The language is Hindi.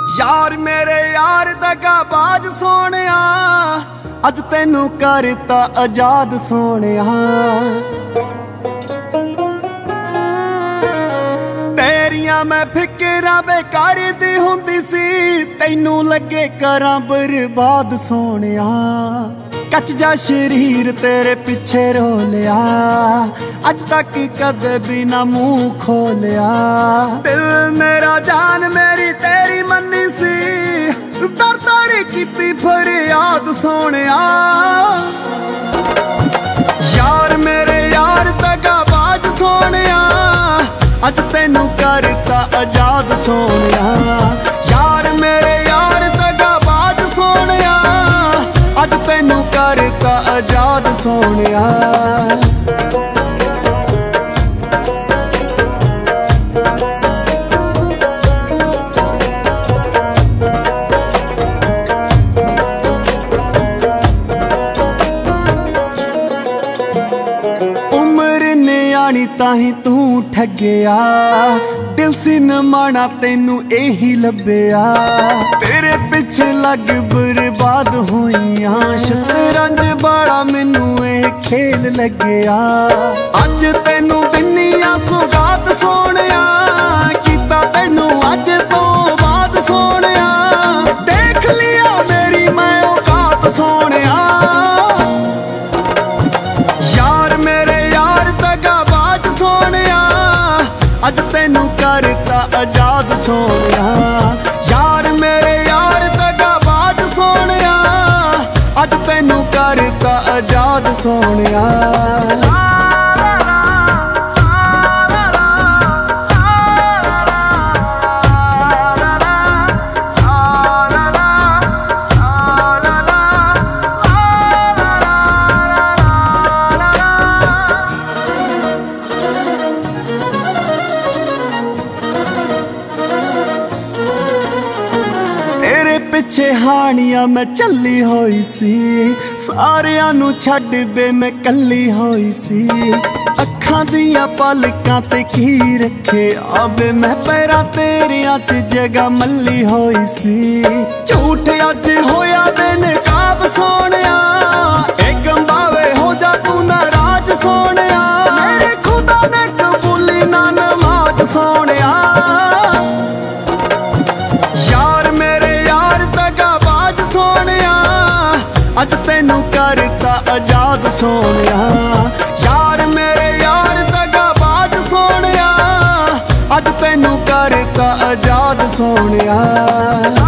यार मेरे यार दगाबाज सोनिया, अज तेनू करता आजाद सोनिया। तेरिया मैं फिकरा बेकार दी हुंदी सी, तैनू लगे करा बर्बाद सोनिया। कच जा शरीर तेरे पिछे रो लिया, अज तक कदे भी ना मुंह खोलिया। दिल मेरा जान मेरी तेरी मन्नी सी, दर दर कीती फरियाद सोनिया। यार मेरे यार दगाबाज सोनिया, अज तेनू करता आजाद सोनिया। यार मेरे यार दगाबाज सोनिया, अज तेनू करता आजाद सोनिया। उम्र न्याणी ताही तू ठगया, दिल सी न माना तेनू यही लभया। तेरे पिछे लग बर्बाद होइया, शतरंज बाड़ा मैनू ये खेल लगया। अज तेनू दिनिया सुगात सोनिया, कीता तेनू अज तो बाद सोनिया। देख लिया मेरी मैं औकात सोनिया। यार मेरे यार दगाबाज सोनिया, अज तेनू करता आजाद सोनिया। यार मेरे यार दगाबाज सोनिया, अज तेनू करता आजाद सोनिया। पिछे हानिया मैं चली होई सी, सारियां नू छड्ड बे मैं कली होई सी। अखां दियां पलकां ते की रखे आबे मैं पैरां तेरियां च जगह मल्ली होई सी। झूठ अज होया बेनकाब सोनिया, एक गंबावे हो जा तू नाराज सोनिया। मेरे खुदा ने कबूली ना नमाज सोनिया। यार मेरे यार दगाबाज सोनिया, अज तेनू करता आजाद सोनिया। यार मेरे यार दगाबाज सोनिया, अज तेनू करता आजाद सोनिया।